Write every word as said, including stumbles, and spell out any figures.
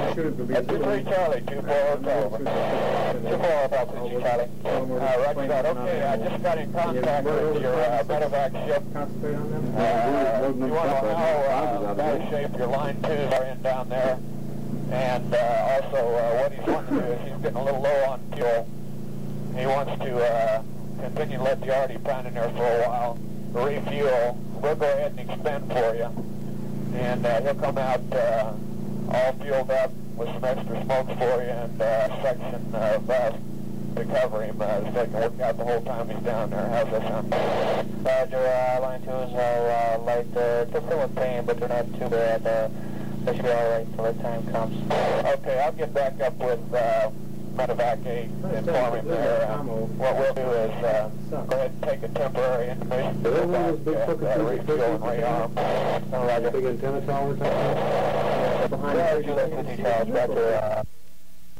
That's two three Charlie, two four oh Sullivan. two four oh Delta two Charlie. Uh, roger that. Okay, I just got in contact with your uh, medevac ship. Uh, you want to know how uh, bad shape your line twos are in down there. And uh, also uh, what he's wanting to do is he's getting a little low on fuel. He wants to uh, continue to let the R D pound in there for a while, refuel. We'll go ahead and expend for you. And uh, he'll come out uh, all fueled up with some extra smokes for you and uh, section uh, vest to cover him uh, so he can work out the whole time he's down there. How's that sound? Roger, uh, line twos are uh, light, uh, they're still in pain, but they're not too bad. Uh, they should be all right till the time comes. Okay, I'll get back up with uh, Medevac eight and inform him there. Uh, what we'll do is uh, go ahead and take a temporary intermission to go back and uh, refuel and rearm. Uh, Roger. Big antenna tower type? Behind the details, Roger.